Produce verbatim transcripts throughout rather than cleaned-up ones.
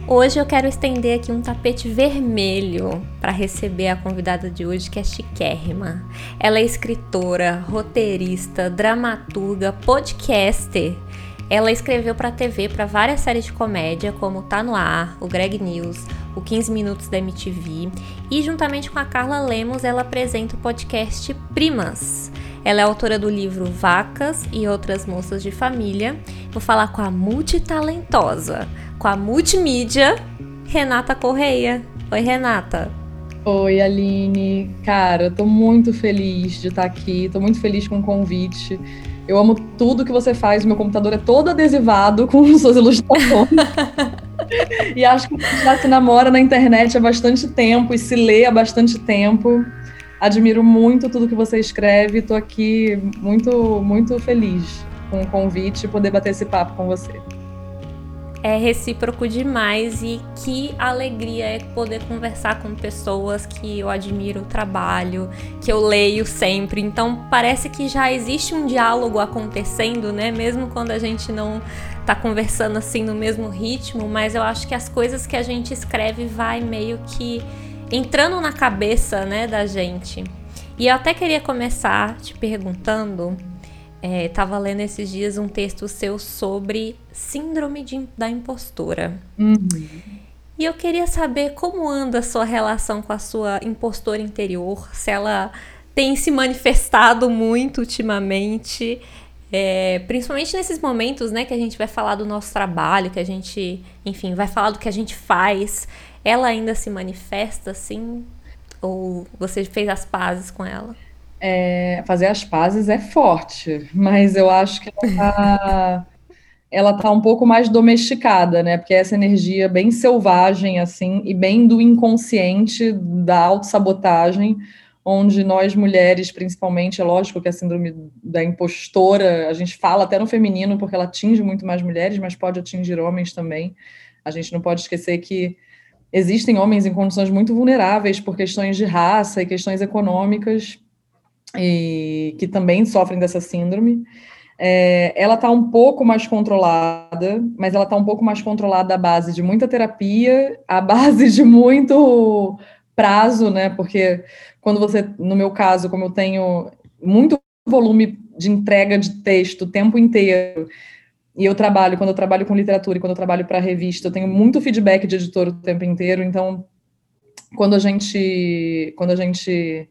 Hoje eu quero estender aqui um tapete vermelho para receber a convidada de hoje, que é chiquérrima. Ela é escritora, roteirista, dramaturga, podcaster. Ela escreveu para a T V para várias séries de comédia, como Tá No Ar, o Greg News, o quinze Minutos da M T V. E juntamente com a Carla Lemos, ela apresenta o podcast Primas. Ela é autora do livro Vacas e Outras Moças de Família. Vou falar com a multitalentosa, com a multimídia, Renata Correia. Oi, Renata. Oi, Aline. Cara, eu tô muito feliz de estar aqui, tô muito feliz com o convite. Eu amo tudo que você faz, meu computador é todo adesivado com suas ilustrações. E acho que a gente já se namora na internet há bastante tempo e se lê há bastante tempo. Admiro muito tudo que você escreve, tô aqui muito, muito feliz com o convite e poder bater esse papo com você. É recíproco demais e que alegria é poder conversar com pessoas que eu admiro o trabalho, que eu leio sempre. Então parece que já existe um diálogo acontecendo, né? Mesmo quando a gente não tá conversando assim no mesmo ritmo, mas eu acho que as coisas que a gente escreve vai meio que entrando na cabeça, né, da gente. E eu até queria começar te perguntando... É, tava lendo esses dias um texto seu sobre síndrome de, da impostora. Uhum. E eu queria saber como anda a sua relação com a sua impostora interior, se ela tem se manifestado muito ultimamente, é, principalmente nesses momentos, né, que a gente vai falar do nosso trabalho, que a gente, enfim, vai falar do que a gente faz. Ela ainda se manifesta assim? Ou você fez as pazes com ela? É, fazer as pazes é forte, mas eu acho que ela tá, ela tá um pouco mais domesticada, né? Porque essa energia bem selvagem, assim, e bem do inconsciente, da autossabotagem, onde nós mulheres, principalmente, é lógico que a síndrome da impostora, a gente fala até no feminino, porque ela atinge muito mais mulheres, mas pode atingir homens também. A gente não pode esquecer que existem homens em condições muito vulneráveis por questões de raça e questões econômicas, e que também sofrem dessa síndrome. É, ela está um pouco mais controlada, mas ela está um pouco mais controlada à base de muita terapia, à base de muito prazo, né? Porque quando você, no meu caso, como eu tenho muito volume de entrega de texto o tempo inteiro, e eu trabalho, quando eu trabalho com literatura e quando eu trabalho para revista, eu tenho muito feedback de editor o tempo inteiro, então quando a gente, quando a gente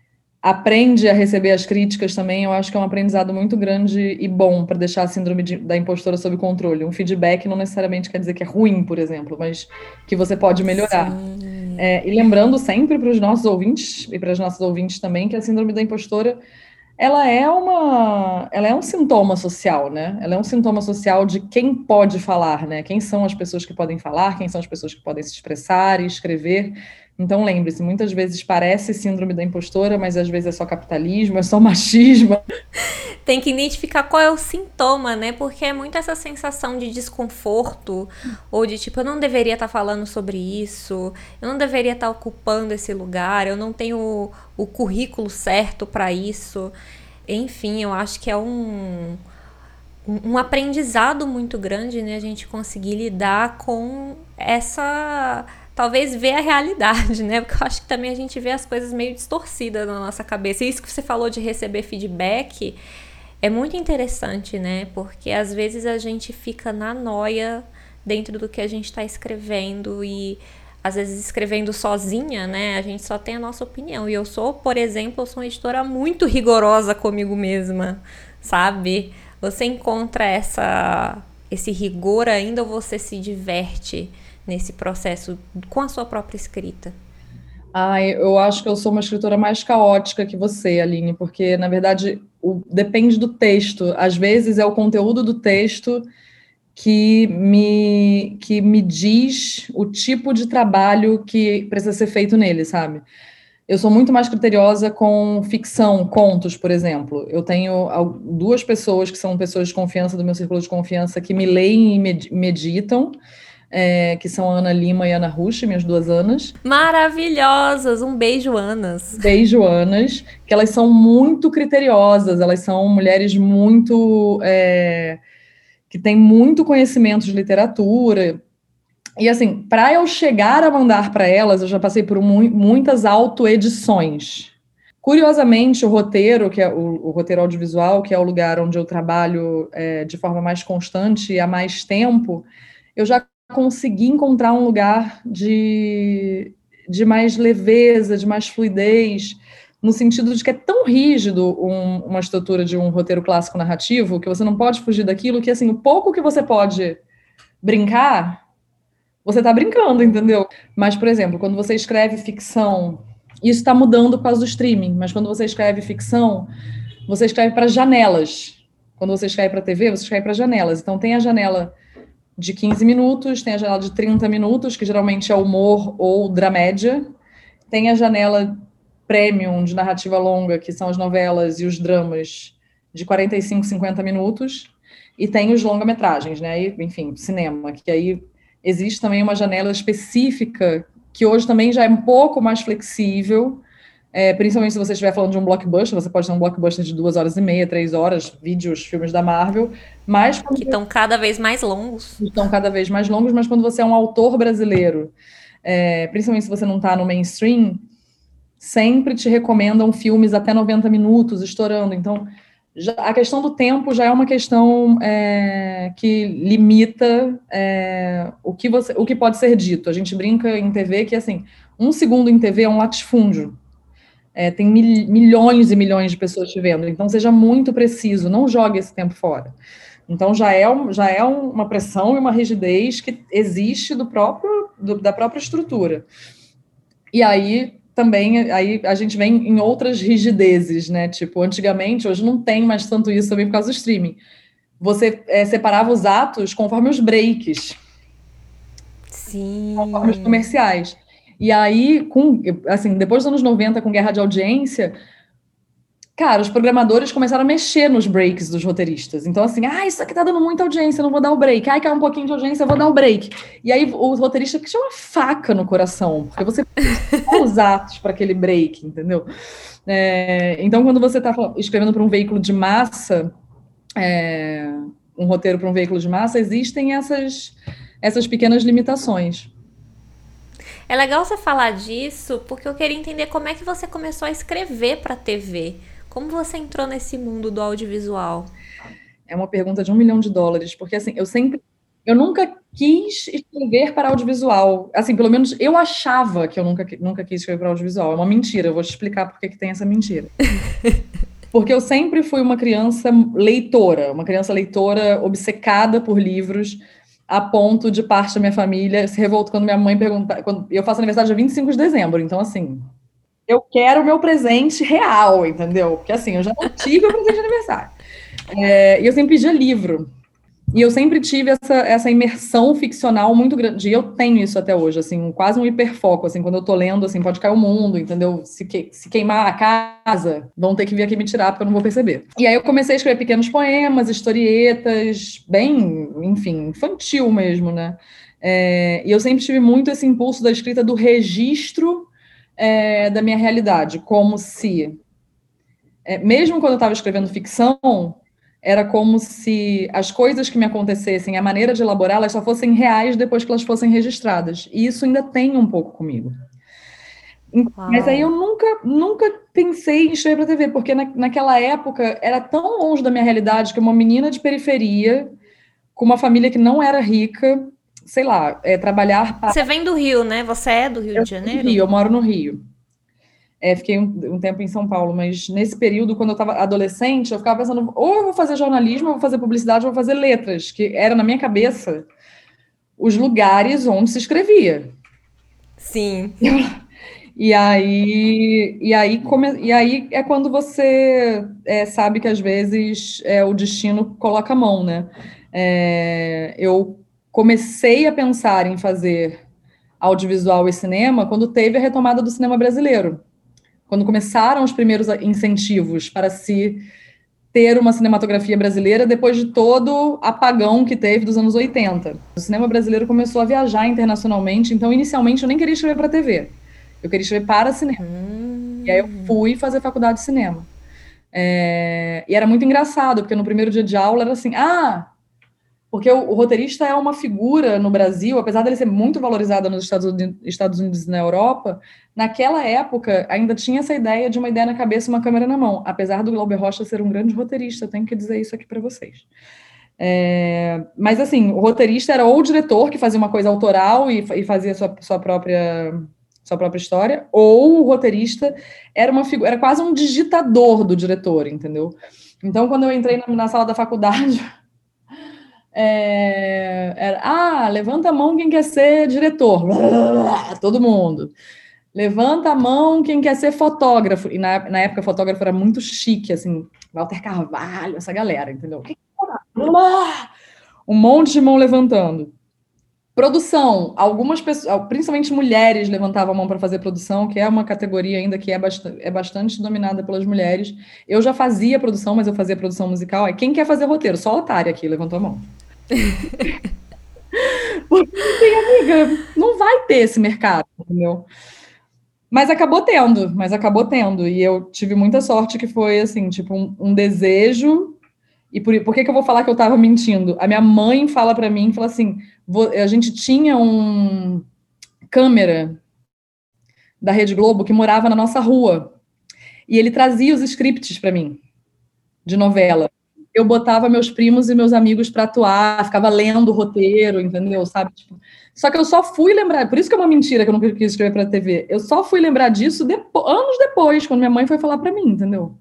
aprende a receber as críticas também, eu acho que é um aprendizado muito grande e bom para deixar a síndrome de, da impostora sob controle. Um feedback não necessariamente quer dizer que é ruim, por exemplo, mas que você pode melhorar. Sim. É, e lembrando sempre para os nossos ouvintes e para as nossas ouvintes também que a síndrome da impostora ela é uma, ela é um sintoma social, né? Ela é um sintoma social de quem pode falar, né? Quem são as pessoas que podem falar, quem são as pessoas que podem se expressar e escrever. Então, lembre-se, muitas vezes parece síndrome da impostora, mas às vezes é só capitalismo, é só machismo. Tem que identificar qual é o sintoma, né? Porque é muito essa sensação de desconforto, ou de tipo, eu não deveria estar falando sobre isso, eu não deveria estar ocupando esse lugar, eu não tenho o, o currículo certo para isso. Enfim, eu acho que é um, um, um aprendizado muito grande, né? A gente conseguir lidar com essa... Talvez ver a realidade, né? Porque eu acho que também a gente vê as coisas meio distorcidas na nossa cabeça. E isso que você falou de receber feedback é muito interessante, né? Porque às vezes a gente fica na noia dentro do que a gente está escrevendo e às vezes escrevendo sozinha, né? A gente só tem a nossa opinião. E eu sou, por exemplo, eu sou uma editora muito rigorosa comigo mesma, sabe? Você encontra essa, esse rigor ainda ou você se diverte nesse processo com a sua própria escrita? Ah, eu acho que eu sou uma escritora mais caótica que você, Aline, porque, na verdade, o, depende do texto. Às vezes é o conteúdo do texto que me, que me diz o tipo de trabalho que precisa ser feito nele, sabe? Eu sou muito mais criteriosa com ficção, contos, por exemplo. Eu tenho duas pessoas que são pessoas de confiança do meu círculo de confiança que me leem e meditam, é, que são a Ana Lima e a Ana Rush, minhas duas Anas. Maravilhosas! Um beijo, Anas. Beijo, Anas, que elas são muito criteriosas, elas são mulheres muito... É, que têm muito conhecimento de literatura, E assim, para eu chegar a mandar para elas, eu já passei por mu muitas autoedições. Curiosamente, o roteiro, que é o, o roteiro audiovisual, que é o lugar onde eu trabalho é, de forma mais constante e há mais tempo, eu já consegui encontrar um lugar de, de mais leveza, de mais fluidez, no sentido de que é tão rígido um, uma estrutura de um roteiro clássico narrativo, que você não pode fugir daquilo, que assim, o pouco que você pode brincar, você está brincando, entendeu? Mas, por exemplo, quando você escreve ficção, isso está mudando por causa do streaming, mas quando você escreve ficção, você escreve para janelas. Quando você escreve para T V, você escreve para janelas. Então, tem a janela de quinze minutos, tem a janela de trinta minutos, que geralmente é humor ou dramédia. Tem a janela premium de narrativa longa, que são as novelas e os dramas, de quarenta e cinco, cinquenta minutos. E tem os longa-metragens, né? E, enfim, cinema, que aí existe também uma janela específica, que hoje também já é um pouco mais flexível, é, principalmente se você estiver falando de um blockbuster, você pode ter um blockbuster de duas horas e meia, três horas, vídeos, filmes da Marvel, mas... Que estão cada vez mais longos. Estão cada vez mais longos, mas quando você é um autor brasileiro, é, principalmente se você não está no mainstream, sempre te recomendam filmes até noventa minutos, estourando. Então, já, a questão do tempo já é uma questão é, que limita é, o, que você, o que pode ser dito. A gente brinca em T V que, assim, um segundo em T V é um latifúndio. É, tem mil, milhões e milhões de pessoas te vendo. Então, seja muito preciso, não jogue esse tempo fora. Então, já é, um, já é uma pressão e uma rigidez que existe do próprio, do, da própria estrutura. E aí, também, aí a gente vem em outras rigidezes, né? Tipo, antigamente, hoje não tem mais tanto isso também por causa do streaming. Você é, separava os atos conforme os breaks. Sim. Conforme os comerciais. E aí, com, assim, depois dos anos noventa, com guerra de audiência, cara, os programadores começaram a mexer nos breaks dos roteiristas. Então, assim, ah, isso aqui tá dando muita audiência, eu não vou dar o break. Ai, cai um pouquinho de audiência, eu vou dar o break. E aí, o roteirista que tinha uma faca no coração, porque você precisa os atos para aquele break, entendeu? É, então, quando você está escrevendo para um veículo de massa, é, um roteiro para um veículo de massa, existem essas, essas pequenas limitações. É legal você falar disso, porque eu queria entender como é que você começou a escrever para T V. Como você entrou nesse mundo do audiovisual? É uma pergunta de um milhão de dólares, porque assim, eu sempre, eu nunca quis escrever para audiovisual. Assim, pelo menos eu achava que eu nunca, nunca quis escrever para audiovisual. É uma mentira, eu vou te explicar por que que tem essa mentira. Porque eu sempre fui uma criança leitora, uma criança leitora obcecada por livros, a ponto de parte da minha família se revoltar quando minha mãe pergunta. Quando, eu faço aniversário dia vinte e cinco de dezembro, então assim, eu quero o meu presente real, entendeu? Porque assim, eu já não tive o presente de aniversário. É, e eu sempre pedia livro. E eu sempre tive essa, essa imersão ficcional muito grande. E eu tenho isso até hoje, assim, quase um hiperfoco, assim, quando eu tô lendo, assim, pode cair o mundo, entendeu? Se, que, se queimar a casa, vão ter que vir aqui me tirar, porque eu não vou perceber. E aí eu comecei a escrever pequenos poemas, historietas, bem, enfim, infantil mesmo, né? É, e eu sempre tive muito esse impulso da escrita do registro é, da minha realidade, como se, é, mesmo quando eu estava escrevendo ficção, era como se as coisas que me acontecessem, a maneira de elaborá-las só fossem reais depois que elas fossem registradas. E isso ainda tem um pouco comigo. Uau. Mas aí eu nunca, nunca pensei em escrever para T V, porque na, naquela época era tão longe da minha realidade que uma menina de periferia, com uma família que não era rica, sei lá, é, trabalhar... Para... Você vem do Rio, né? Você é do Rio eu de Janeiro? Do Rio, eu moro no Rio. É, fiquei um, um tempo em São Paulo, mas nesse período, quando eu estava adolescente, eu ficava pensando, ou eu vou fazer jornalismo, ou eu vou fazer publicidade, ou eu vou fazer letras, que era, na minha cabeça, os lugares onde se escrevia. Sim. E aí, e aí, come, e aí é quando você é, sabe que, às vezes, é, o destino coloca a mão, né? É, eu comecei a pensar em fazer audiovisual e cinema quando teve a retomada do cinema brasileiro. Quando começaram os primeiros incentivos para se ter uma cinematografia brasileira depois de todo apagão que teve dos anos oitenta. O cinema brasileiro começou a viajar internacionalmente, então inicialmente eu nem queria escrever para T V, eu queria escrever para cinema. Hum. E aí eu fui fazer faculdade de cinema. É... E era muito engraçado, porque no primeiro dia de aula era assim, ah, Porque o, o roteirista é uma figura no Brasil, apesar dele ser muito valorizado nos Estados Unidos, Estados Unidos e na Europa, naquela época ainda tinha essa ideia de uma ideia na cabeça e uma câmera na mão, apesar do Glauber Rocha ser um grande roteirista, tenho que dizer isso aqui para vocês. É, mas assim, o roteirista era ou o diretor que fazia uma coisa autoral e, e fazia sua, sua própria sua própria história, ou o roteirista era uma figura, era quase um digitador do diretor, entendeu? Então, quando eu entrei na, na sala da faculdade, é, era, ah, levanta a mão quem quer ser diretor, todo mundo. Levanta a mão quem quer ser fotógrafo. E na, na época, fotógrafo era muito chique, assim, Walter Carvalho, essa galera, entendeu? Um monte de mão levantando. Produção, algumas pessoas, principalmente mulheres, levantavam a mão para fazer produção, que é uma categoria ainda que é bastante, é bastante dominada pelas mulheres. Eu já fazia produção, mas eu fazia produção musical. É quem quer fazer roteiro? Só a otária aqui levantou a mão. Porque, amiga, não vai ter esse mercado, entendeu? Mas acabou tendo, mas acabou tendo. E eu tive muita sorte que foi, assim, tipo, um, um desejo. E por, por que, que eu vou falar que eu estava mentindo? A minha mãe fala para mim, fala assim, vou, a gente tinha um câmera da Rede Globo que morava na nossa rua. E ele trazia os scripts para mim, de novela. Eu botava meus primos e meus amigos para atuar, ficava lendo o roteiro, entendeu? Sabe? Tipo, só que eu só fui lembrar, por isso que é uma mentira que eu não quis escrever para a T V. Eu só fui lembrar disso depois, anos depois, quando minha mãe foi falar para mim, entendeu?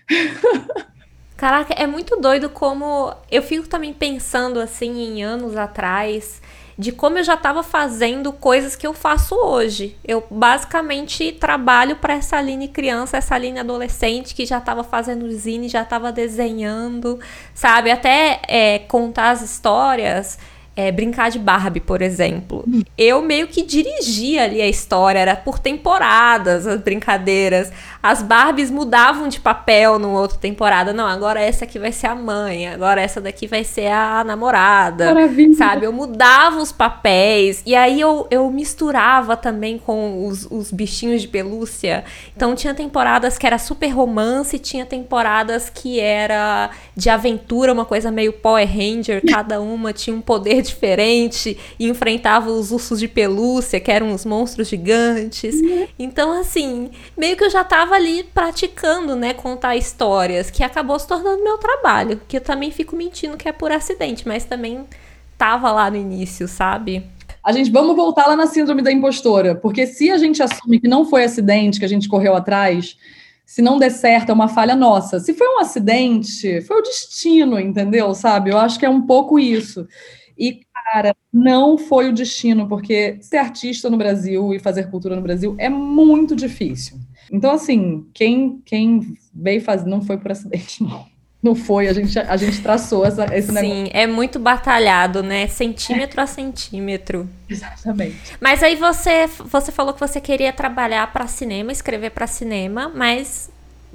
Caraca, é muito doido como... Eu fico também pensando, assim, em anos atrás, de como eu já estava fazendo coisas que eu faço hoje. Eu, basicamente, trabalho para essa Aline criança, essa Aline adolescente, que já estava fazendo zine, já estava desenhando, sabe? Até é, contar as histórias... É, brincar de Barbie, por exemplo. Eu meio que dirigia ali a história, era por temporadas as brincadeiras. As Barbies mudavam de papel numa outra temporada. Não, agora essa aqui vai ser a mãe, agora essa daqui vai ser a namorada. Maravilha. Sabe? Eu mudava os papéis. E aí eu, eu misturava também com os, os bichinhos de pelúcia. Então tinha temporadas que era super romance, tinha temporadas que era de aventura, uma coisa meio Power Ranger, cada uma tinha um poder diferente e enfrentava os ursos de pelúcia, que eram os monstros gigantes. Uhum. Então, assim, meio que eu já tava ali praticando, né, contar histórias, que acabou se tornando meu trabalho, que eu também fico mentindo que é por acidente, mas também tava lá no início, sabe? A gente, vamos voltar lá na síndrome da impostora, porque se a gente assume que não foi acidente, que a gente correu atrás, se não der certo, é uma falha nossa. Se foi um acidente, foi o destino, entendeu? Sabe? Eu acho que é um pouco isso. E, cara, não foi o destino, porque ser artista no Brasil e fazer cultura no Brasil é muito difícil. Então, assim, quem, quem veio fazer, não foi por acidente, não. Não foi, a gente, a gente traçou essa, esse Sim, negócio. Sim, é muito batalhado, né? Centímetro é. a centímetro. Exatamente. Mas aí você, você falou que você queria trabalhar para cinema, escrever para cinema, mas...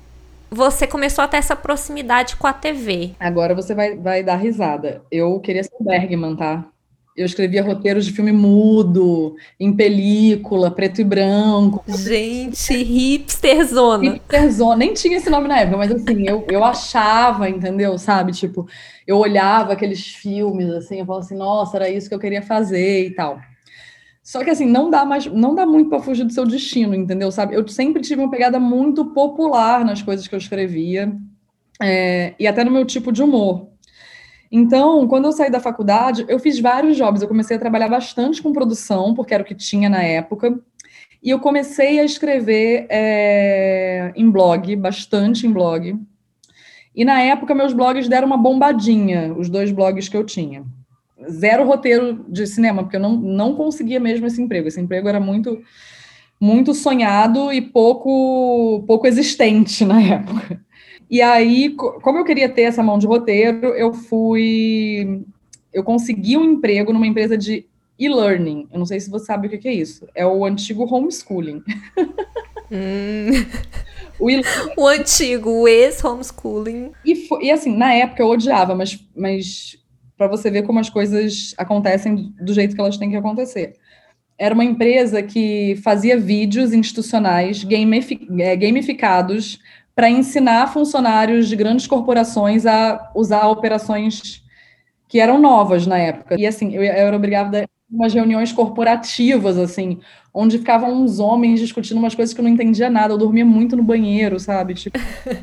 Você começou a ter essa proximidade com a T V. Agora você vai, vai dar risada. Eu queria ser Bergman, tá? Eu escrevia roteiros de filme mudo, em película, preto e branco. Gente, hipsterzona. Hipsterzona. Nem tinha esse nome na época, mas assim, eu, eu achava, entendeu? Sabe? Tipo, eu olhava aqueles filmes, assim, eu falava assim, nossa, era isso que eu queria fazer e tal. Só que, assim, não dá mais, não dá muito para fugir do seu destino, entendeu? Sabe? Eu sempre tive uma pegada muito popular nas coisas que eu escrevia, é, e até no meu tipo de humor. Então, quando eu saí da faculdade, eu fiz vários jobs. Eu comecei a trabalhar bastante com produção, porque era o que tinha na época, e eu comecei a escrever é, em blog, bastante em blog. E, na época, meus blogs deram uma bombadinha, os dois blogs que eu tinha. Zero roteiro de cinema, porque eu não, não conseguia mesmo esse emprego. Esse emprego era muito, muito sonhado e pouco, pouco existente na época. E aí, como eu queria ter essa mão de roteiro, eu fui... Eu consegui um emprego numa empresa de e-learning. Eu não sei se você sabe o que é isso. É o antigo homeschooling. Hum. O, o antigo, o ex-homeschooling. E, e assim, na época eu odiava, mas... mas para você ver como as coisas acontecem do jeito que elas têm que acontecer. Era uma empresa que fazia vídeos institucionais gamificados para ensinar funcionários de grandes corporações a usar operações que eram novas na época. E assim, eu, eu era obrigada a umas reuniões corporativas, assim, onde ficavam uns homens discutindo umas coisas que eu não entendia nada. Eu dormia muito no banheiro, sabe? Tipo,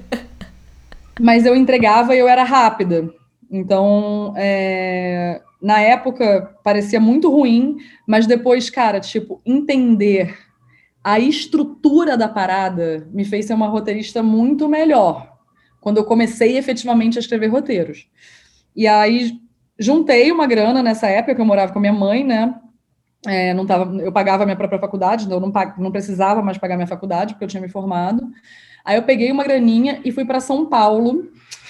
mas eu entregava e eu era rápida. Então, é, na época, parecia muito ruim, mas depois, cara, tipo, entender a estrutura da parada me fez ser uma roteirista muito melhor. Quando eu comecei efetivamente a escrever roteiros. E aí, juntei uma grana nessa época que eu morava com a minha mãe, né? É, não tava, eu pagava a minha própria faculdade, então eu não, não precisava mais pagar minha faculdade, porque eu tinha me formado. Aí eu peguei uma graninha e fui para São Paulo,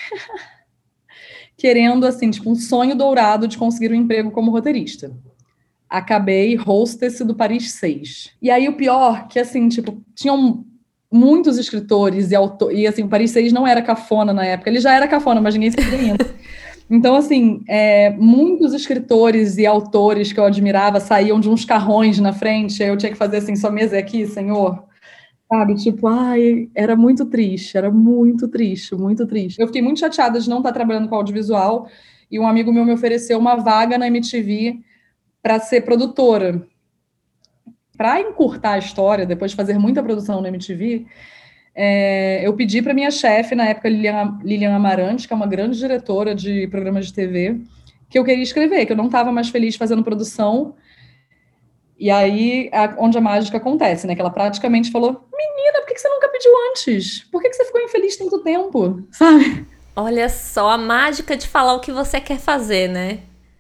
querendo, assim, tipo, um sonho dourado de conseguir um emprego como roteirista. Acabei hostess do Paris seis. E aí o pior, que assim, tipo, tinham muitos escritores e autores, e assim, o Paris seis não era cafona na época, ele já era cafona, mas ninguém sabia ainda. Então, assim, é, muitos escritores e autores que eu admirava saíam de uns carrões na frente, aí eu tinha que fazer assim, sua mesa é aqui, senhor? Sabe, tipo, ai, era muito triste, era muito triste, muito triste. Eu fiquei muito chateada de não estar trabalhando com audiovisual, e um amigo meu me ofereceu uma vaga na M T V para ser produtora. Para encurtar a história, depois de fazer muita produção na M T V, é, eu pedi para minha chefe, na época, Lilian, Lilian Amarante, que é uma grande diretora de programas de T V, que eu queria escrever, que eu não estava mais feliz fazendo produção. E aí, a, onde a mágica acontece, né? Que ela praticamente falou: menina, por que você nunca pediu antes? Por que você ficou infeliz tanto tempo? Sabe? Olha só, a mágica de falar o que você quer fazer, né?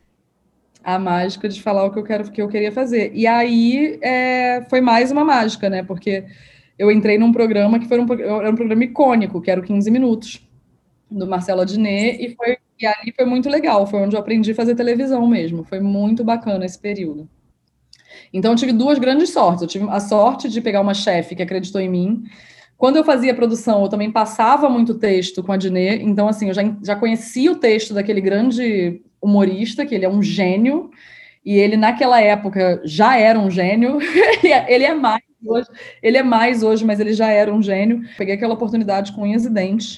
A mágica de falar o que eu quero, que eu queria fazer. E aí é, foi mais uma mágica, né? Porque eu entrei num programa que foi um, era um programa icônico, que era o quinze Minutos, do Marcelo Adnet, e, foi, e ali foi muito legal, foi onde eu aprendi a fazer televisão mesmo. Foi muito bacana esse período. Então eu tive duas grandes sortes. Eu tive a sorte de pegar uma chefe que acreditou em mim. Quando eu fazia produção, eu também passava muito texto com a Adnet, então assim, eu já, já conhecia o texto daquele grande humorista, que ele é um gênio, e ele naquela época já era um gênio, ele é mais hoje, ele é mais hoje, mas ele já era um gênio. Peguei aquela oportunidade com unhas e dentes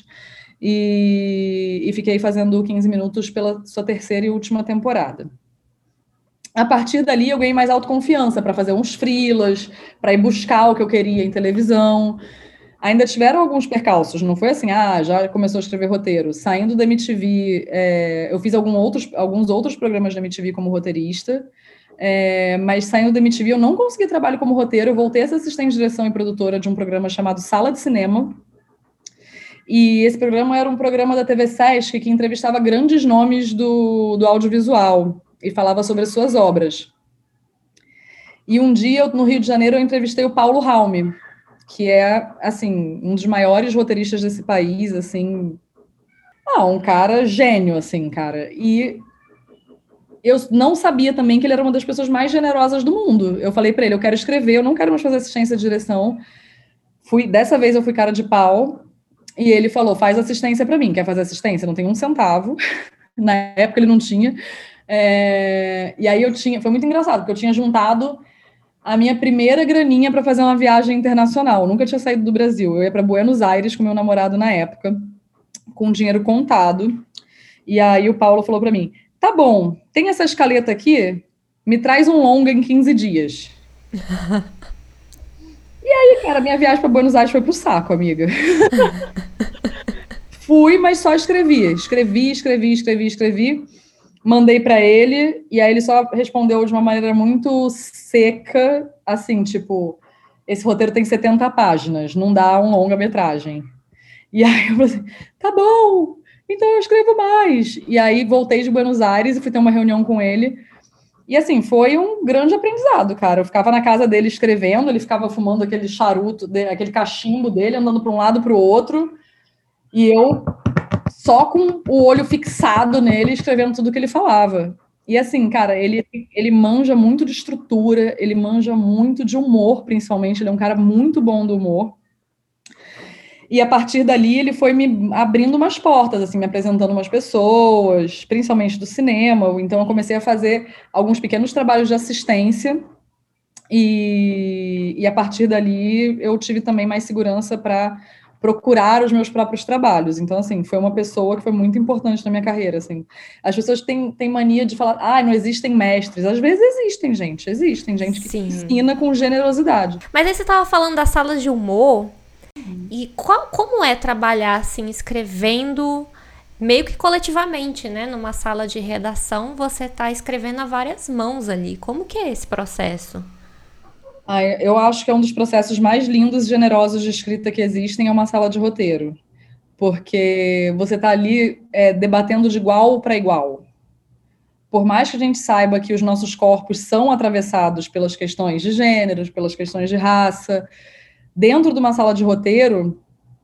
e, e fiquei fazendo quinze minutos pela sua terceira e última temporada. A partir dali eu ganhei mais autoconfiança para fazer uns freelas, para ir buscar o que eu queria em televisão. Ainda tiveram alguns percalços, não foi assim, ah, já começou a escrever roteiro. Saindo da M T V, é, eu fiz algum outros, alguns outros programas da M T V como roteirista, é, mas saindo da M T V eu não consegui trabalho como roteiro, eu voltei a ser assistente de direção e produtora de um programa chamado Sala de Cinema, e esse programa era um programa da T V Sesc que entrevistava grandes nomes do, do audiovisual e falava sobre as suas obras. E um dia, no Rio de Janeiro, eu entrevistei o Paulo Raume, que é, assim, um dos maiores roteiristas desse país, assim, ah, um cara gênio, assim, cara, e eu não sabia também que ele era uma das pessoas mais generosas do mundo. Eu falei para ele, eu quero escrever, eu não quero mais fazer assistência de direção. Fui, dessa vez eu fui cara de pau, e ele falou, faz assistência para mim, quer fazer assistência? Não tem um centavo, na época ele não tinha, é... e aí eu tinha, foi muito engraçado, porque eu tinha juntado a minha primeira graninha para fazer uma viagem internacional. Eu nunca tinha saído do Brasil. Eu ia para Buenos Aires com meu namorado na época, com dinheiro contado. E aí o Paulo falou para mim: tá bom, tem essa escaleta aqui, me traz um longa em quinze dias. E aí, cara, minha viagem para Buenos Aires foi pro saco, amiga. Fui, mas só escrevi. Escrevi, escrevi, escrevi, escrevi. Mandei para ele, e aí ele só respondeu de uma maneira muito seca, assim, tipo, esse roteiro tem setenta páginas, não dá um longa-metragem. E aí eu falei assim, tá bom, então eu escrevo mais. E aí voltei de Buenos Aires e fui ter uma reunião com ele. E assim, foi um grande aprendizado, cara. Eu ficava na casa dele escrevendo, ele ficava fumando aquele charuto, aquele cachimbo dele, andando para um lado para o outro, e eu só com o olho fixado nele, escrevendo tudo que ele falava. E assim, cara, ele, ele manja muito de estrutura, ele manja muito de humor, principalmente, ele é um cara muito bom do humor. E a partir dali ele foi me abrindo umas portas, assim, me apresentando umas pessoas, principalmente do cinema. Então eu comecei a fazer alguns pequenos trabalhos de assistência e, e a partir dali eu tive também mais segurança para procurar os meus próprios trabalhos. Então, assim, foi uma pessoa que foi muito importante na minha carreira, assim. As pessoas têm, têm mania de falar, ah, não existem mestres. Às vezes existem, gente, existem gente que Sim. ensina com generosidade. Mas aí você estava falando das salas de humor, hum. e qual, como é trabalhar, assim, escrevendo meio que coletivamente, né? Numa sala de redação, você está escrevendo a várias mãos ali. Como que é esse processo? Ah, eu acho que é um dos processos mais lindos e generosos de escrita que existem, é uma sala de roteiro. Porque você está ali é, debatendo de igual para igual. Por mais que a gente saiba que os nossos corpos são atravessados pelas questões de gêneros, pelas questões de raça, dentro de uma sala de roteiro,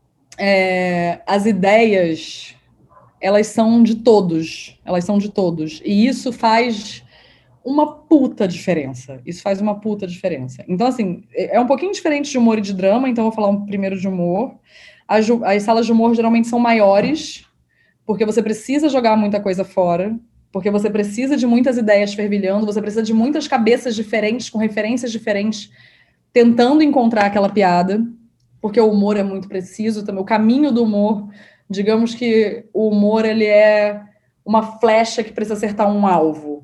é, as ideias, elas são de todos. Elas são de todos. E isso faz uma puta diferença. Isso faz uma puta diferença. Então, assim, é um pouquinho diferente de humor e de drama, então eu vou falar um primeiro de humor. As, as salas de humor geralmente são maiores, porque você precisa jogar muita coisa fora, porque você precisa de muitas ideias fervilhando, você precisa de muitas cabeças diferentes, com referências diferentes, tentando encontrar aquela piada, porque o humor é muito preciso também. O caminho do humor, digamos que o humor, ele é uma flecha que precisa acertar um alvo.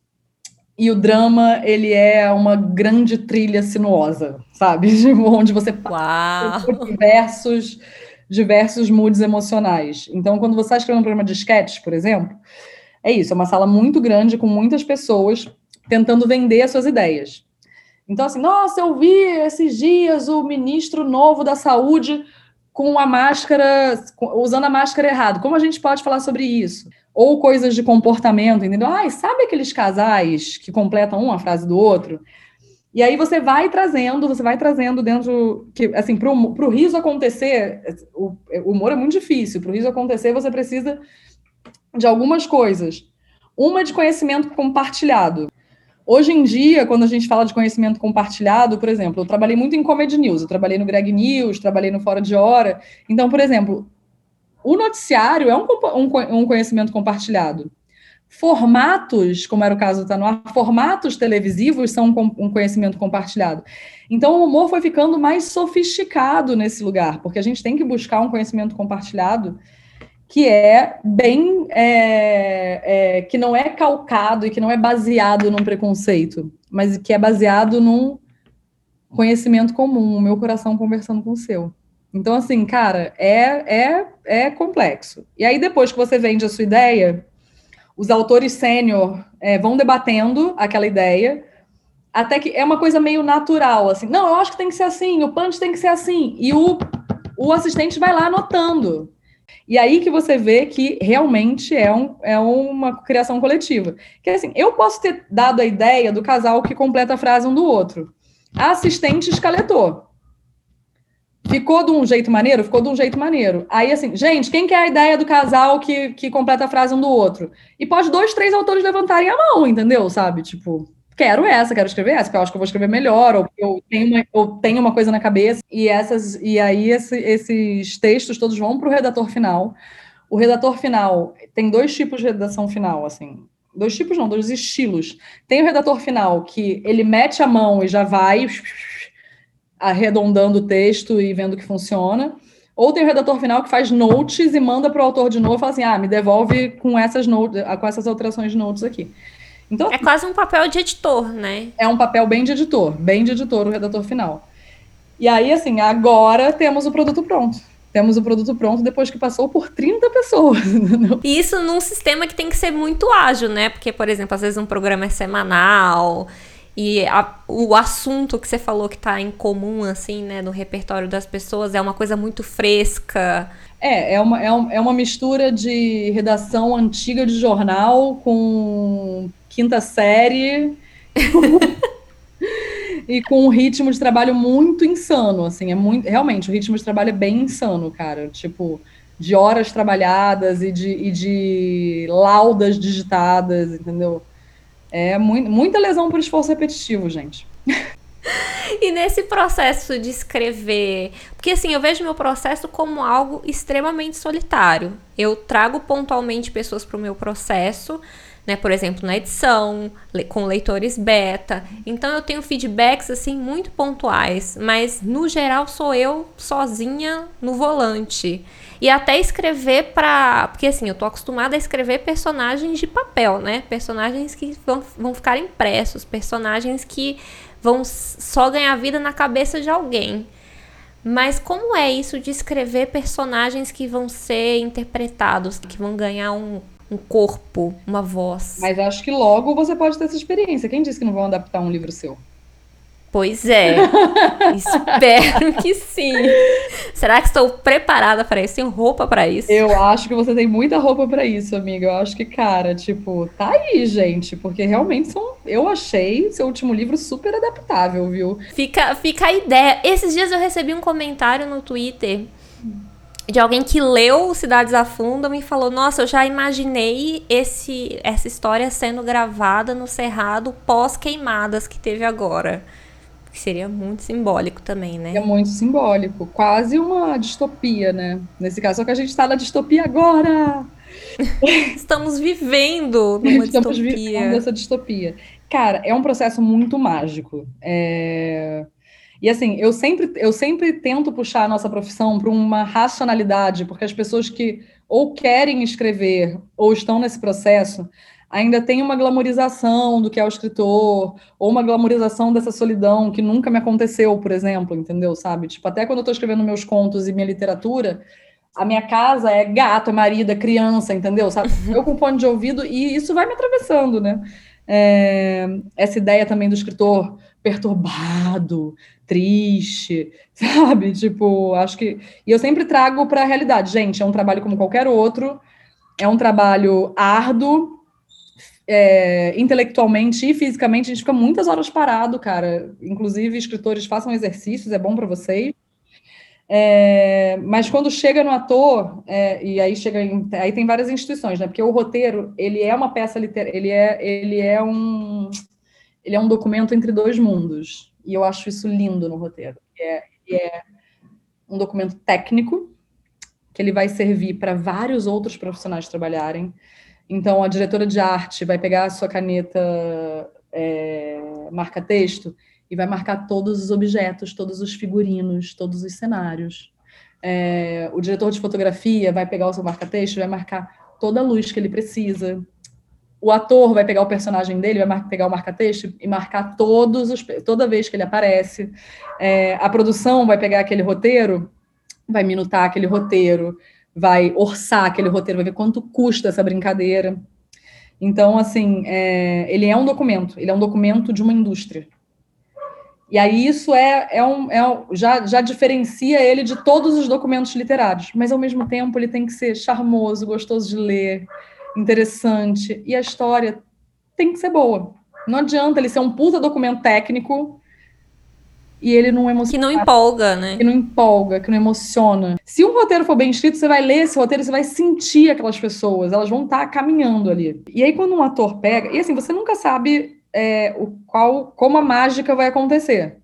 E o drama, ele é uma grande trilha sinuosa, sabe? Onde você passa por diversos, diversos moods emocionais. Então, quando você está escrevendo um programa de sketch, por exemplo, é isso, é uma sala muito grande, com muitas pessoas tentando vender as suas ideias. Então, assim, nossa, eu vi esses dias o ministro novo da saúde com a máscara, usando a máscara errado. Como a gente pode falar sobre isso? Ou coisas de comportamento, entendeu? Ai, sabe aqueles casais que completam uma frase do outro? E aí você vai trazendo, você vai trazendo dentro... que assim, para o riso acontecer, o, o humor é muito difícil. Para o riso acontecer, você precisa de algumas coisas. Uma de conhecimento compartilhado. Hoje em dia, quando a gente fala de conhecimento compartilhado, por exemplo, eu trabalhei muito em Comedy News, eu trabalhei no Greg News, trabalhei no Fora de Hora. Então, por exemplo, o noticiário é um, um, um conhecimento compartilhado. Formatos, como era o caso do Tá No Ar, formatos televisivos são um conhecimento compartilhado. Então, o humor foi ficando mais sofisticado nesse lugar, porque a gente tem que buscar um conhecimento compartilhado que é bem, é, é, que não é calcado e que não é baseado num preconceito, mas que é baseado num conhecimento comum, o meu coração conversando com o seu. Então, assim, cara, é, é, é complexo. E aí, depois que você vende a sua ideia, os autores sênior é, vão debatendo aquela ideia, até que é uma coisa meio natural, assim, não, eu acho que tem que ser assim, o punch tem que ser assim, e o, o assistente vai lá anotando. E aí que você vê que realmente é, um, é uma criação coletiva. Que assim, eu posso ter dado a ideia do casal que completa a frase um do outro. A assistente escaletou. Ficou de um jeito maneiro? Ficou de um jeito maneiro. Aí, assim, gente, quem quer a ideia do casal que, que completa a frase um do outro? E pode dois, três autores levantarem a mão, entendeu? Sabe? Tipo, quero essa, quero escrever essa, porque eu acho que eu vou escrever melhor, ou eu tenho uma, eu tenho uma coisa na cabeça. E, essas, e aí esse, esses textos todos vão para o redator final. O redator final tem dois tipos de redação final, assim. Dois tipos não, dois estilos. Tem o redator final, que ele mete a mão e já vai arredondando o texto e vendo que funciona. Ou tem o redator final que faz notes e manda para o autor de novo e fala assim, ah, me devolve com essas, notes, com essas alterações de notes aqui. Então, é quase um papel de editor, né? É um papel bem de editor, bem de editor, o redator final. E aí, assim, agora temos o produto pronto. Temos o produto pronto depois que passou por trinta pessoas. Entendeu? E isso num sistema que tem que ser muito ágil, né? Porque, por exemplo, às vezes um programa é semanal e a, o assunto que você falou que tá em comum, assim, né, no repertório das pessoas é uma coisa muito fresca. É, é uma, é, um, é uma mistura de redação antiga de jornal com quinta série e com um ritmo de trabalho muito insano, assim, é muito, realmente, o ritmo de trabalho é bem insano, cara, tipo, de horas trabalhadas e de, e de laudas digitadas, entendeu? É muito, muita lesão por esforço repetitivo, gente. E nesse processo de escrever, porque assim, eu vejo meu processo como algo extremamente solitário. Eu trago pontualmente pessoas para o meu processo, né? Por exemplo, na edição, com leitores beta. Então eu tenho feedbacks assim muito pontuais, mas no geral sou eu sozinha no volante. E até escrever pra... Porque assim, eu tô acostumada a escrever personagens de papel, né? Personagens que vão, vão ficar impressos, personagens que vão só ganhar vida na cabeça de alguém. Mas como é isso de escrever personagens que vão ser interpretados, que vão ganhar um, um corpo, uma voz? Mas acho que logo você pode ter essa experiência. Quem disse que não vão adaptar um livro seu? Pois é. Espero que sim. Será que estou preparada para isso? Tenho roupa para isso? Eu acho que você tem muita roupa pra isso, amiga. Eu acho que, cara, tipo, tá aí, gente, porque realmente são. Eu achei seu último livro super adaptável, viu? Fica, fica a ideia. Esses dias eu recebi um comentário no Twitter de alguém que leu Cidades Afundam e falou: nossa, eu já imaginei esse, essa história sendo gravada no Cerrado pós-queimadas que teve agora. Que seria muito simbólico também, É né? muito simbólico, quase uma distopia, né? Nesse caso, só que a gente tá na distopia agora! Estamos vivendo numa Estamos vivendo distopia. essa distopia. Cara, é um processo muito mágico. É... E assim, eu sempre, eu sempre tento puxar a nossa profissão para uma racionalidade, porque as pessoas que ou querem escrever ou estão nesse processo ainda tem uma glamorização do que é o escritor, ou uma glamorização dessa solidão que nunca me aconteceu, por exemplo, entendeu? Sabe? Tipo, até quando eu estou escrevendo meus contos e minha literatura, a minha casa é gato, é marido, é criança, entendeu? Sabe? Eu com fone de ouvido e isso vai me atravessando, né? É, essa ideia também do escritor perturbado, triste, sabe? Tipo, acho que. E eu sempre trago para a realidade, gente, é um trabalho como qualquer outro, é um trabalho árduo, é, intelectualmente e fisicamente, a gente fica muitas horas parado, cara. Inclusive, escritores façam exercícios, é bom para vocês. É, mas quando chega no ator, é, e aí chega em, aí tem várias instituições, né? Porque o roteiro, ele é uma peça literária, ele é, ele é um ele é um documento entre dois mundos. E eu acho isso lindo no roteiro. É, é um documento técnico que ele vai servir para vários outros profissionais trabalharem. Então, a diretora de arte vai pegar a sua caneta é, marca-texto e vai marcar todos os objetos, todos os figurinos, todos os cenários. É, o diretor de fotografia vai pegar o seu marca-texto e vai marcar toda a luz que ele precisa. O ator vai pegar o personagem dele, vai pegar o marca-texto e marcar todos os, toda vez que ele aparece. É, a produção vai pegar aquele roteiro, vai minutar aquele roteiro, vai orçar aquele roteiro, vai ver quanto custa essa brincadeira. Então, assim, é, ele é um documento, ele é um documento de uma indústria. E aí isso é, é um, é um, já, já diferencia ele de todos os documentos literários, mas ao mesmo tempo ele tem que ser charmoso, gostoso de ler, interessante, e a história tem que ser boa. Não adianta ele ser um puta documento técnico e ele não Que emociona, não empolga, né? que não empolga, que não emociona. Se um roteiro for bem escrito, você vai ler esse roteiro, você vai sentir aquelas pessoas, elas vão estar caminhando ali. E aí quando um ator pega, e assim, você nunca sabe é, o qual, como a mágica vai acontecer.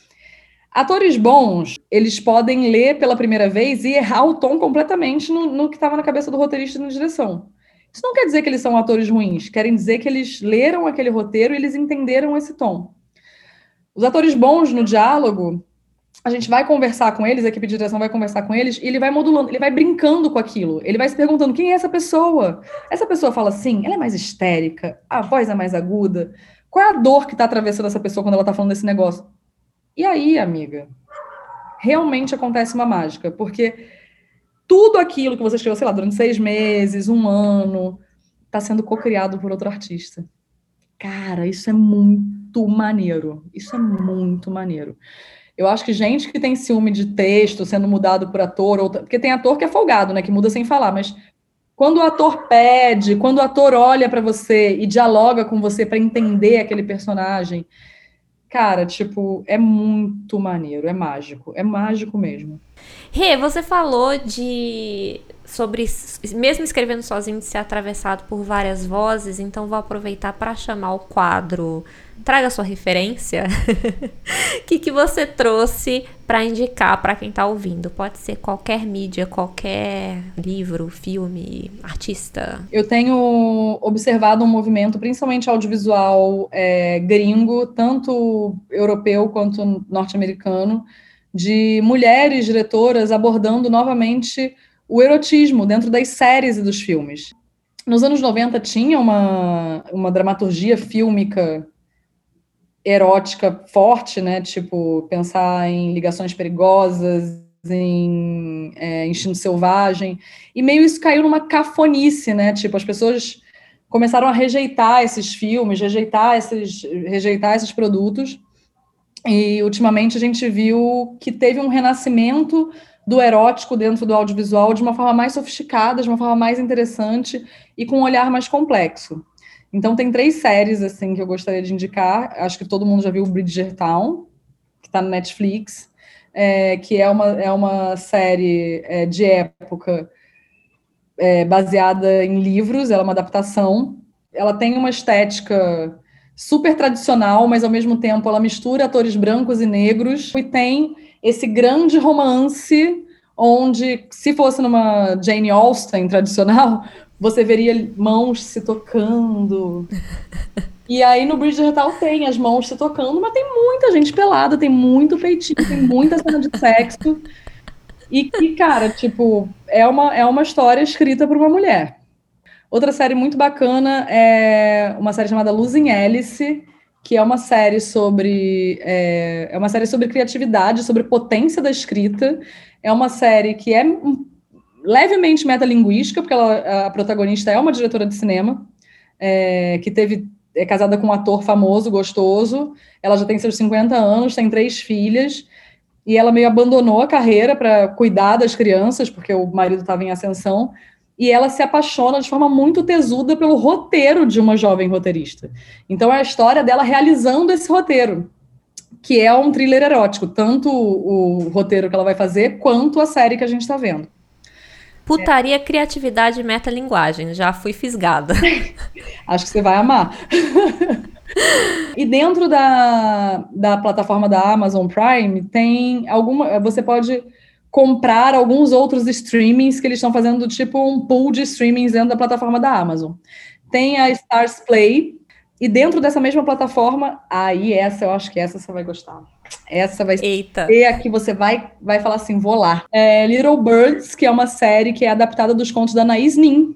Atores bons, eles podem ler pela primeira vez e errar o tom completamente no, no que estava na cabeça do roteirista e na direção. Isso não quer dizer que eles são atores ruins, querem dizer que eles leram aquele roteiro e eles entenderam esse tom. Os atores bons no diálogo, a gente vai conversar com eles, a equipe de direção vai conversar com eles, e ele vai modulando, ele vai brincando com aquilo. Ele vai se perguntando, quem é essa pessoa? Essa pessoa fala assim, ela é mais histérica, a voz é mais aguda. Qual é a dor que está atravessando essa pessoa quando ela está falando desse negócio? E aí, amiga, realmente acontece uma mágica, porque tudo aquilo que você escreveu, sei lá, durante seis meses, um ano, está sendo co-criado por outro artista. Cara, isso é muito maneiro. Isso é muito maneiro. Eu acho que gente que tem ciúme de texto sendo mudado por ator, ou, porque tem ator que é folgado, né, que muda sem falar, mas quando o ator pede, quando o ator olha para você e dialoga com você para entender aquele personagem, cara, tipo, é muito maneiro, é mágico, é mágico mesmo. Rê, você falou de sobre, mesmo escrevendo sozinho, de ser atravessado por várias vozes, então vou aproveitar para chamar o quadro Traga Sua Referência. O que, que você trouxe para indicar para quem está ouvindo? Pode ser qualquer mídia, qualquer livro, filme, artista. Eu tenho observado um movimento, principalmente audiovisual é, gringo, tanto europeu quanto norte-americano, de mulheres diretoras abordando novamente o erotismo dentro das séries e dos filmes. Nos anos noventa tinha uma, uma dramaturgia fílmica erótica forte, né? Tipo, pensar em Ligações Perigosas, em é, Instinto Selvagem, e meio isso caiu numa cafonice, né? Tipo, as pessoas começaram a rejeitar esses filmes, rejeitar esses, rejeitar esses produtos, e ultimamente a gente viu que teve um renascimento do erótico dentro do audiovisual de uma forma mais sofisticada, de uma forma mais interessante e com um olhar mais complexo. Então tem três séries assim que eu gostaria de indicar. Acho que todo mundo já viu Bridgerton, que está no Netflix, é, que é uma, é uma série é, de época é, baseada em livros, ela é uma adaptação. Ela tem uma estética super tradicional, mas ao mesmo tempo ela mistura atores brancos e negros e tem esse grande romance onde, se fosse numa Jane Austen tradicional, você veria mãos se tocando. E aí no Bridgerton tem as mãos se tocando, mas tem muita gente pelada, tem muito peitinho, tem muita cena de sexo. E que, cara, tipo, é uma, é uma história escrita por uma mulher. Outra série muito bacana é uma série chamada Losing Alice, que é uma série sobre é, é uma série sobre criatividade, sobre potência da escrita. É uma série que é um, levemente metalinguística, porque ela, a protagonista é uma diretora de cinema, é, que teve, é casada com um ator famoso, gostoso. Ela já tem seus cinquenta anos, tem três filhas, e ela meio abandonou a carreira para cuidar das crianças, porque o marido estava em ascensão. E ela se apaixona de forma muito tesuda pelo roteiro de uma jovem roteirista. Então, é a história dela realizando esse roteiro, que é um thriller erótico, tanto o, o roteiro que ela vai fazer, quanto a série que a gente está vendo. Putaria, é. Criatividade e metalinguagem. Já fui fisgada. Acho que você vai amar. E dentro da, da plataforma da Amazon Prime, tem alguma... Você pode comprar alguns outros streamings que eles estão fazendo, tipo um pool de streamings dentro da plataforma da Amazon. Tem a Stars Play, e dentro dessa mesma plataforma, aí essa, eu acho que essa você vai gostar. Essa vai Eita. ser a que você vai, vai falar assim, vou lá. É Little Birds, que é uma série que é adaptada dos contos da Anaïs Nin.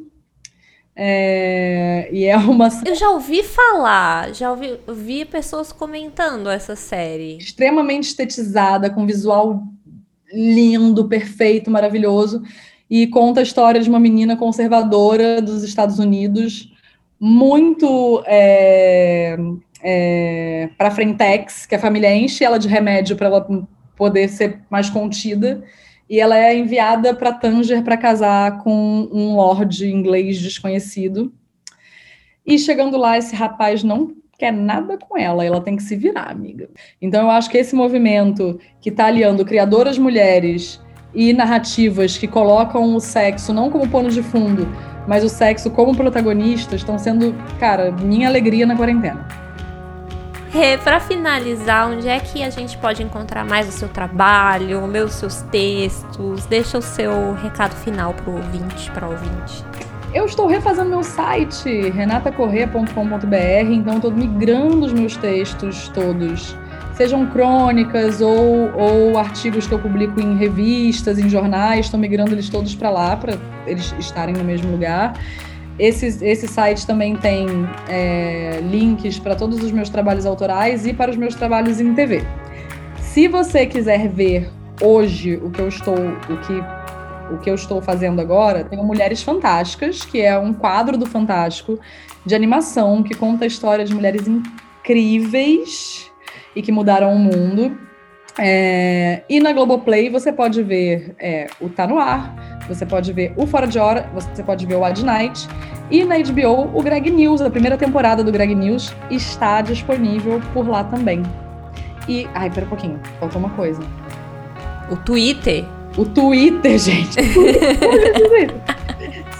É, e é uma série... Eu já ouvi falar, já ouvi, ouvi pessoas comentando essa série. Extremamente estetizada, com visual lindo, perfeito, maravilhoso, e conta a história de uma menina conservadora dos Estados Unidos, muito é, é, para frentex, que a família enche ela de remédio para ela poder ser mais contida, e ela é enviada para Tanger para casar com um lord inglês desconhecido, e chegando lá, esse rapaz não quer nada com ela, ela tem que se virar, amiga. Então eu acho que esse movimento que está aliando criadoras mulheres e narrativas que colocam o sexo não como pano de fundo, mas o sexo como protagonista, estão sendo, cara, minha alegria na quarentena. Rê, para finalizar, onde é que a gente pode encontrar mais o seu trabalho, os seus textos? Deixa o seu recado final para o ouvinte, para ouvinte. Eu estou refazendo meu site, renata corrêa ponto com ponto b r, então estou migrando os meus textos todos, sejam crônicas ou, ou artigos que eu publico em revistas, em jornais, estou migrando eles todos para lá, para eles estarem no mesmo lugar. Esse, esse site também tem é, links para todos os meus trabalhos autorais e para os meus trabalhos em T V. Se você quiser ver hoje o que eu estou... O que O que eu estou fazendo agora, tem o Mulheres Fantásticas, que é um quadro do Fantástico de animação que conta a história de mulheres incríveis e que mudaram o mundo. É, e na Globoplay você pode ver é, o Tá No Ar, você pode ver o Fora de Hora, você pode ver o Ad Night. E na H B O, o Greg News, a primeira temporada do Greg News, está disponível por lá também. E, ai, pera um pouquinho, faltou uma coisa. O Twitter... O Twitter, gente.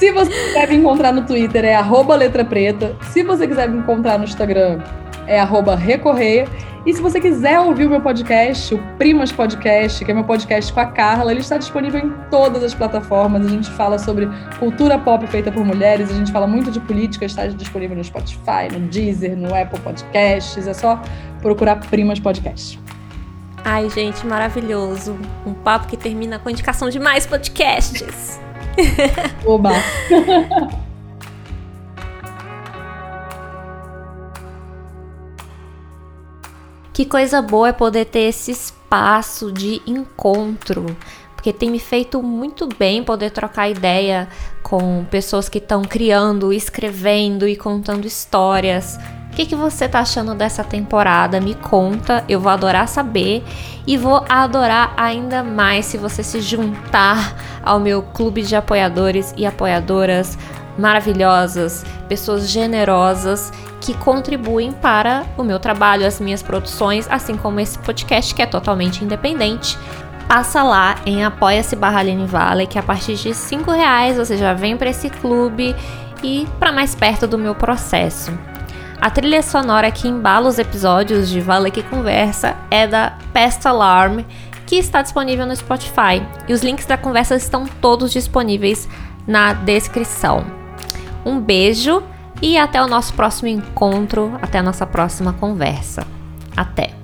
Se você quiser me encontrar no Twitter, é arroba letra preta. Se você quiser me encontrar no Instagram, é arroba recorreia. E se você quiser ouvir o meu podcast, o Primas Podcast, que é meu podcast com a Carla, ele está disponível em todas as plataformas. A gente fala sobre cultura pop feita por mulheres, a gente fala muito de política, está disponível no Spotify, no Deezer, no Apple Podcasts. É só procurar Primas Podcast. Ai, gente, maravilhoso. Um papo que termina com indicação de mais podcasts. Oba! Que coisa boa é poder ter esse espaço de encontro, porque tem me feito muito bem poder trocar ideia com pessoas que estão criando, escrevendo e contando histórias. O que, que você tá achando dessa temporada? Me conta, eu vou adorar saber e vou adorar ainda mais se você se juntar ao meu clube de apoiadores e apoiadoras maravilhosas, pessoas generosas que contribuem para o meu trabalho, as minhas produções, assim como esse podcast que é totalmente independente. Passa lá em apoia-se barra Aline Vale, que a partir de cinco reais você já vem para esse clube e para mais perto do meu processo. A trilha sonora que embala os episódios de Vale que Conversa é da Pest Alarm, que está disponível no Spotify. E os links da conversa estão todos disponíveis na descrição. Um beijo e até o nosso próximo encontro, até a nossa próxima conversa. Até!